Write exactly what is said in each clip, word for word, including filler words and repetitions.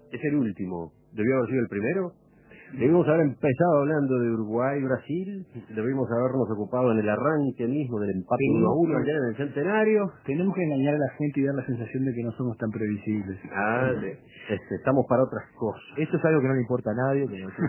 es el último. ¿Debió haber sido el primero? Debimos haber empezado hablando de Uruguay-Brasil, debimos habernos ocupado en el arranque mismo del empate uno a uno allá en el Centenario. Tenemos que engañar a la gente y dar la sensación de que no somos tan previsibles. Ah, sí. este, estamos para otras cosas. Esto es algo que no le importa a nadie. Que no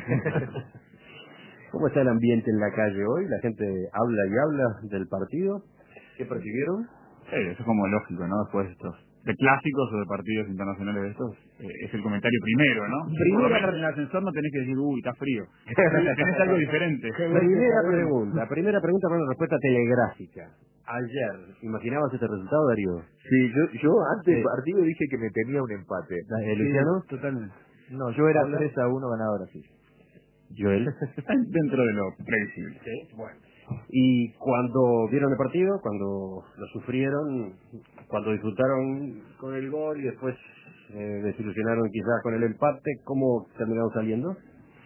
¿Cómo está el ambiente en la calle hoy? La gente habla y habla del partido. ¿Qué percibieron? Sí, eso es como lógico, ¿no? Después de estos, de clásicos o de partidos internacionales de estos, eh, es el comentario primero, ¿no? Primero en el ascensor no tenés que decir, uy, está frío. Tenés algo diferente. Primera pregunta, primera pregunta con una respuesta telegráfica. Ayer, ¿imaginabas este resultado, Darío? Sí, yo, yo antes del Sí. partido dije que me temía un empate. ¿Eh, Luciano? Sí, totalmente. No, yo era ¿Hola? tres a uno ganador así. Joel. Dentro de lo previsible. Sí, bueno. Y cuando vieron el partido, cuando lo sufrieron, cuando disfrutaron con el gol y después eh, desilusionaron quizás con el empate, ¿cómo terminaron saliendo?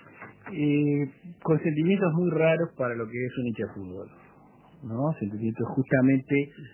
Eh, con sentimientos muy raros para lo que es un hincha de fútbol, ¿no? Sentimientos justamente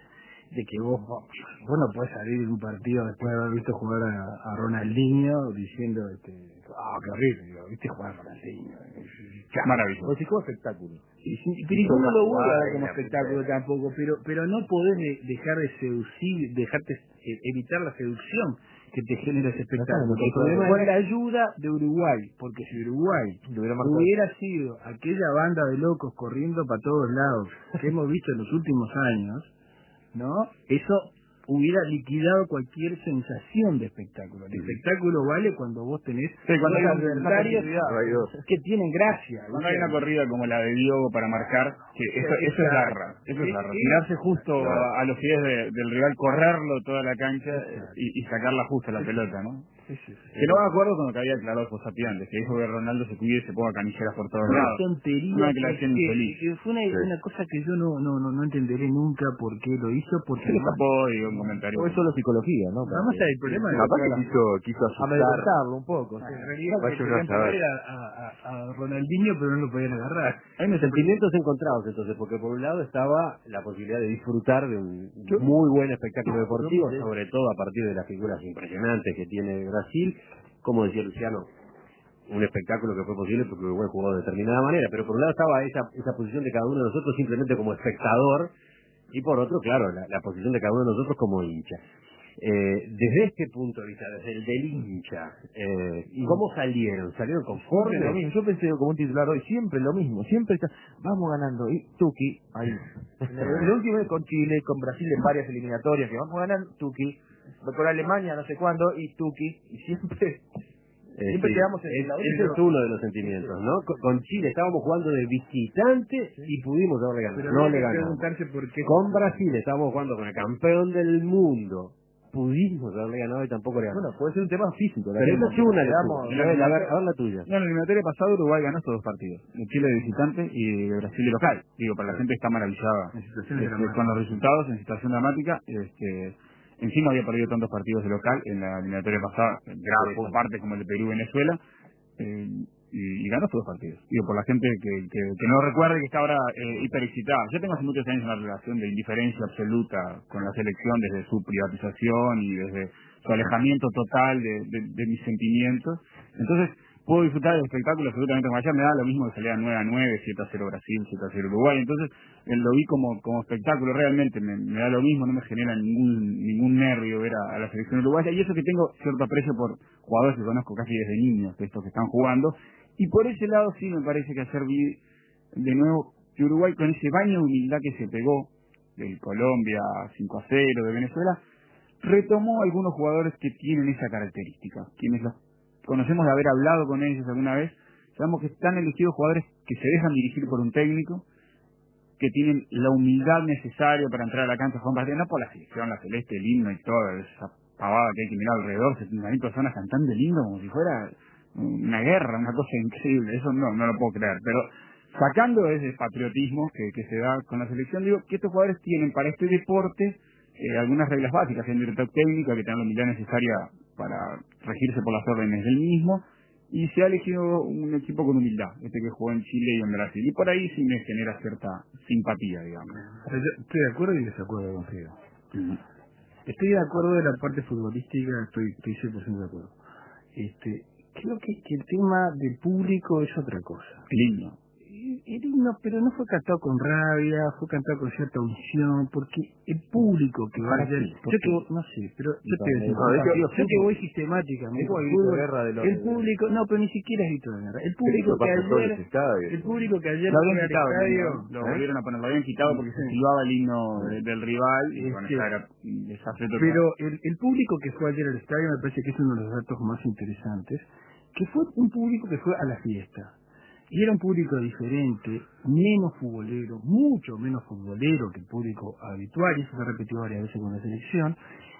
de que vos, vos no podés salir de un partido después de haber visto jugar a, a Ronaldinho diciendo, este, ah, qué horrible, digo, viste jugar a Ronaldinho. Maravilloso. Pues sí, como espectáculo. Y, sí, pero yo no lo voy a ver como Jugada, espectáculo la tampoco, pero pero no podés de- dejar de seducir, dejarte eh, evitar la seducción que te genera ese espectáculo. Claro, El problema con es la ayuda de Uruguay, porque si Uruguay Lo hubiera marcado. hubiera sido aquella banda de locos corriendo para todos lados que hemos visto en los últimos años, ¿no? Eso hubiera liquidado cualquier sensación de espectáculo. El espectáculo vale cuando vos tenés Sí, cuando hay dos un- una adversarios posibilidad. que tienen gracia. Cuando hay una corrida como la de Diogo para marcar, que eso, eso es garra, eso es garra. Sí, sí. Tirarse justo Claro. a, a los pies de- del rival, correrlo toda la cancha eh, y, y sacarla justo a la pelota, ¿no? Sí, sí, sí. Que no me acuerdo cuando que había aclarado Fossati antes, que dijo que Ronaldo se cuide y se ponga canilleras por todos Una lados. tontería Una que, declaración que- infeliz. que fue una, Sí. una cosa que yo no, no, no, no entenderé nunca por qué lo hizo, porque Se le además, escapó, digo, un comentario. O es solo psicología, ¿no? además Porque- el problema de Aparte quiso, quiso asustar. Amedrentarlo un poco. en sí. realidad Vaya que uno a querían saber. poner a, a, a Ronaldinho, pero no lo podían agarrar. Hay unos sentimientos encontrados entonces, porque por un lado estaba la posibilidad de disfrutar de un Yo- muy buen espectáculo deportivo, yo- sobre todo a partir de las figuras impresionantes que tiene Brasil, como decía Luciano, un espectáculo que fue posible porque Uruguay jugó de determinada manera, pero por un lado estaba esa, esa posición de cada uno de nosotros simplemente como espectador, y por otro, claro, la, la posición de cada uno de nosotros como hincha. Eh, desde este punto de vista, desde el del hincha, eh, ¿cómo salieron? ¿Salieron Siempre conformes? lo mismo. Yo pensé como un titular hoy, siempre lo mismo, siempre está, vamos ganando, y Tuki, ahí. El último es con Chile, con Brasil en varias eliminatorias, que vamos ganando, Tuki, con Alemania no sé cuándo, y Tuki, y siempre, Eh, siempre sí, quedamos en es- la ese es uno de los sentimientos, ¿no? Con, con Chile estábamos jugando de visitante y pudimos haberle ganado. Pero No habría le que ganamos. preguntarse por qué. Con Brasil estábamos jugando con el campeón del mundo. Pudimos haberle ganado y tampoco le ganamos. Bueno, puede ser un tema físico. Pero eso es una quedamos, lectura. A ver, a ver la tuya. En la eliminatoria pasada Uruguay ganó estos dos partidos, de Chile de visitante y de Brasil de local. Digo, para la gente está maravillada En situaciones este, dramáticas. con los resultados en situación dramática. Este, encima había perdido tantos partidos de local en la eliminatoria pasada, grave por parte como el de Perú-Venezuela, eh, y, y ganó estos dos partidos. Digo, por la gente que, que, que no recuerde que está ahora eh, hiperexcitada. Yo tengo hace muchos años una relación de indiferencia absoluta con la selección desde su privatización y desde su alejamiento total de, de, de mis sentimientos. Entonces, puedo disfrutar del espectáculo absolutamente como ayer. Me da lo mismo que salía nueve a nueve, siete a cero Brasil, siete a cero Uruguay. Entonces, eh, lo vi como, como espectáculo. Realmente me, me da lo mismo, no me genera ningún ningún nervio ver a, a la selección uruguaya. Y eso que tengo cierto aprecio por jugadores que conozco casi desde niños, de estos que están jugando. Y por ese lado sí me parece que ayer vi de nuevo que Uruguay, con ese baño de humildad que se pegó del Colombia cinco a cero, de Venezuela, retomó algunos jugadores que tienen esa característica. Quienes los conocemos de haber hablado con ellos alguna vez, sabemos que están elegidos jugadores que se dejan dirigir por un técnico, que tienen la humildad necesaria para entrar a la cancha, Juan Partido, no por la selección, la celeste, el himno y toda esa pavada que hay que mirar alrededor, setenta mil personas cantando el himno como si fuera una guerra, una cosa increíble. Eso no, no lo puedo creer, pero sacando ese patriotismo que, que se da con la selección, digo que estos jugadores tienen para este deporte eh, algunas reglas básicas, en director técnico, que tengan la humildad necesaria para regirse por las órdenes del mismo, y se ha elegido un equipo con humildad, este que jugó en Chile y en Brasil, y por ahí sí me genera cierta simpatía, digamos. Pero yo estoy de acuerdo y desacuerdo contigo. Estoy de acuerdo de la parte futbolística, estoy, estoy cien por ciento de acuerdo. este, creo que, que el tema del público es otra cosa. El himno. El himno, pero no fue cantado con rabia, fue cantado con cierta unción, porque el público que va a ver, yo que voy- no sé, pero yo te voy a decir, No, de hecho, yo que voy sistemáticamente, es como el al grito de fútbol, guerra de los- el público, no, pero ni siquiera es grito de guerra, el Pero público eso que pasa en todos ayer, los estadios. el público que ayer Lo fue habían al quitado el estadio, himno, ¿eh? Lo ¿eh? volvieron a poner, lo habían quitado porque se Sí. silbaba el himno de- del rival y bueno, Este, ya era un desastre total. pero el, el público que fue ayer al estadio me parece que es uno de los datos más interesantes, que fue un público que fue a la fiesta. Y era un público diferente, menos futbolero, mucho menos futbolero que el público habitual, y eso se ha repetido varias veces con la selección,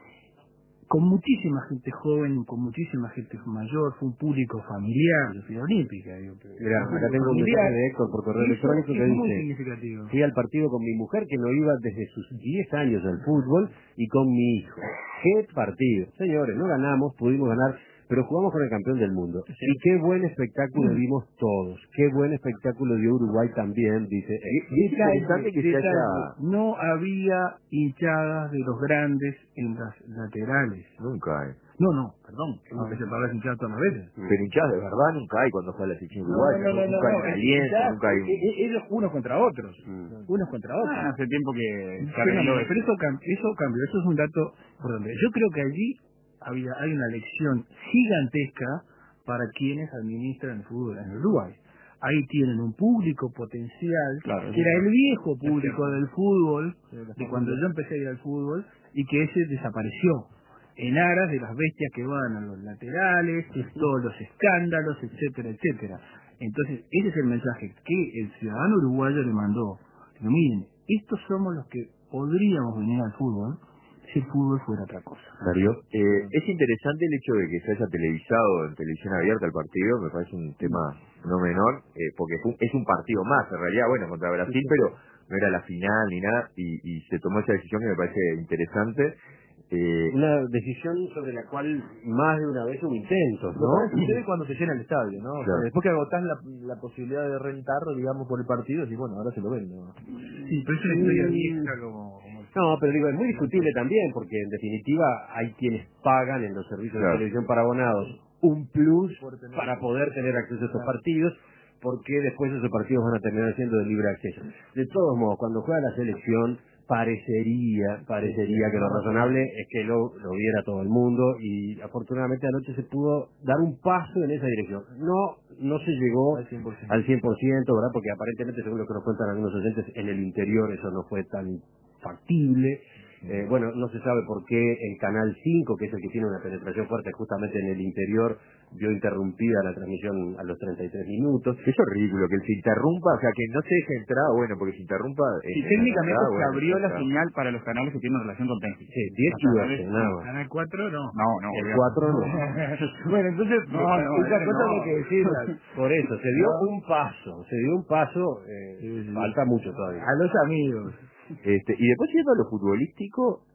con muchísima gente joven, con muchísima gente mayor, fue un público familiar de Ciudad Olímpica. Digo, pero Mirá, un acá público tengo un familiar, mensaje de Héctor por correo y eso electrónico que es muy dice: significativo. fui al partido con mi mujer que no iba desde sus diez años al fútbol y con mi hijo. ¡Qué partido! Señores, no ganamos, pudimos ganar, pero jugamos con el campeón del mundo. Y qué buen espectáculo vimos todos. Qué buen espectáculo dio Uruguay también, dice. Y, y es interesante que se Detalle, haya... no había hinchadas de los grandes en las laterales. Nunca hay. No, no, perdón, tengo que separar las hinchadas todas las veces. Pero hinchadas de verdad nunca hay cuando juega la selección uruguaya. No, no, no, nunca no, hay un no, aliento, hinchadas, nunca hay un... e- e- ellos unos contra otros, Mm. unos contra otros. Ah, hace tiempo que se Fenómeno, arregló pero eso. eso, cam- eso cambió, eso es un dato importante. Yo creo que allí había, hay una lección gigantesca para quienes administran el fútbol en Uruguay. Ahí tienen un público potencial, Claro, que era el viejo público cierto. del fútbol, Sí, la de cuando yo empecé a ir al fútbol, y que ese desapareció en aras de las bestias que van a los laterales, todos los escándalos, etcétera, etcétera. Entonces, ese es el mensaje que el ciudadano uruguayo le mandó. Pero miren, estos somos los que podríamos venir al fútbol si el fútbol fuera otra cosa. Darío, eh, es interesante el hecho de que se haya televisado en televisión abierta el partido, me parece un tema no menor, eh, porque fue- es un partido más, en realidad, bueno, contra Brasil, pero no era la final ni nada, y, y se tomó esa decisión que me parece interesante. Eh, Una decisión sobre la cual más de una vez hubo intentos, ¿no? ¿no? Sucede cuando se llena el estadio, ¿no? O sea, Claro. después que agotás la, la posibilidad de rentarlo, digamos, por el partido, y bueno, ahora se lo ven, ¿no? Sí, pero es una historia vieja como... como No, pero digo, es muy discutible también, porque en definitiva hay quienes pagan en los servicios Claro. de televisión para abonados un plus Por tener- para poder tener acceso a estos partidos, porque después esos partidos van a terminar siendo de libre acceso. De todos modos, cuando juega la selección, parecería, parecería que lo razonable es que lo, lo viera todo el mundo, y afortunadamente anoche se pudo dar un paso en esa dirección. No, no se llegó Al cien por ciento. al cien por ciento, ¿verdad? Porque aparentemente, según lo que nos cuentan algunos oyentes, en el interior eso no fue tan factible. Eh, bueno, no se sabe por qué el Canal cinco, que es el que tiene una penetración fuerte justamente en el interior, vio interrumpida la transmisión a los treinta y tres minutos. Eso es ridículo, que se interrumpa, o sea, que no se deje entrar, bueno, porque se interrumpa... Y eh, técnicamente entrada, se bueno, abrió ya la está. señal para los canales que tienen relación con Tenfield. Sí, diez Los y doce, canales- nada más. Canal cuatro no. No, no, El olvidate. cuatro no. Bueno, entonces, No, no, esa ese cosa no. hay que decirla. Por eso, se dio un paso, se dio un paso, eh, Sí, sí. falta mucho todavía. A los amigos. Este, y después yendo a lo futbolístico,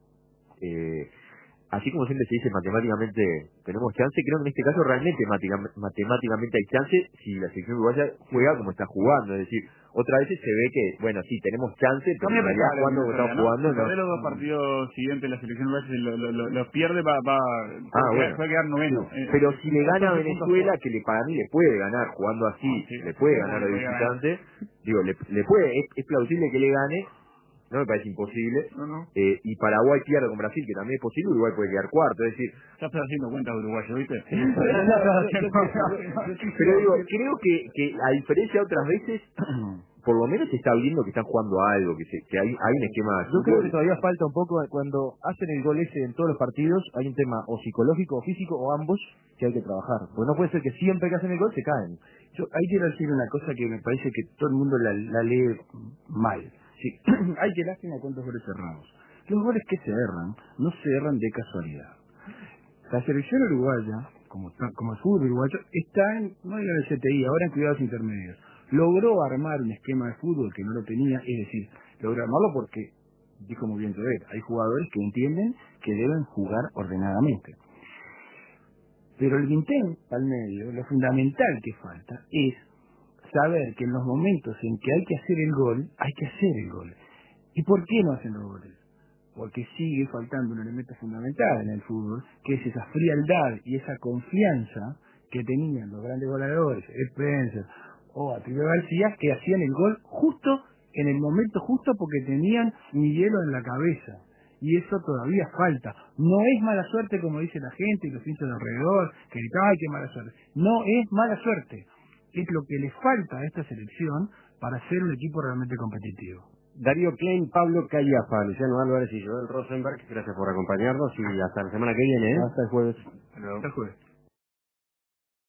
eh, así como siempre se dice matemáticamente tenemos chance, creo que en este caso realmente matica- matemáticamente hay chance si la selección uruguaya juega como está jugando, es decir, otra vez se ve que, bueno, sí, tenemos chance, pero Cambia en realidad pesada la cuando eliminatoria, estamos ¿no? jugando Si no. perdés los dos partidos siguientes la selección uruguaya lo, lo, lo, los pierde, va, va, Ah, puede, bueno. quedar, puede quedar noveno. Sí. Eh, Pero eh, si le gana a catorce puntos Venezuela, por- que le, para mí le puede ganar jugando así, Sí, le puede sí, ganar le de puede ganar. visitante, digo, le, le puede, es, es plausible que le gane, no me parece imposible, No, no. eh, y Paraguay pierde con Brasil, que también es posible, Uruguay puede quedar cuarto, es decir, Ya estoy haciendo cuenta de uruguayo, ¿viste? pero digo, creo que, que a diferencia de otras veces, por lo menos se está viendo que están jugando a algo, que, se, que hay, hay un esquema de Yo creo fútbol. que todavía falta un poco cuando hacen el gol ese en todos los partidos, hay un tema o psicológico o físico o ambos que hay que trabajar. Porque no puede ser que siempre que hacen el gol se caen. Yo ahí quiero decir una cosa que me parece que todo el mundo la, la lee mal. Sí. Hay que lástima cuántos goles cerramos. Los goles que se erran, no se erran de casualidad. La selección uruguaya, como, está- como el fútbol uruguayo, está en, no en el C T I, ahora en cuidados intermedios. Logró armar un esquema de fútbol que no lo tenía, es decir, logró armarlo porque, dijo muy bien Todet, hay jugadores que entienden que deben jugar ordenadamente. Pero el vintén al medio, lo fundamental que falta es saber que en los momentos en que hay que hacer el gol, hay que hacer el gol. ¿Y por qué no hacen los goles? porque sigue faltando un elemento fundamental en el fútbol, que es esa frialdad y esa confianza que tenían los grandes goleadores, Spencer o Atilio García, que hacían el gol justo en el momento justo porque tenían un hielo en la cabeza. Y eso todavía falta. No es mala suerte como dice la gente y los hinchas de alrededor, que gritan, ay, qué mala suerte. No es mala suerte. Es lo que le falta a esta selección para ser un equipo realmente competitivo. Darío Klein, Pablo Callafa, Luciano Álvarez y Joel Rosenberg, gracias por acompañarnos y hasta la semana que viene. ¿eh? Hasta el jueves. Hasta el jueves.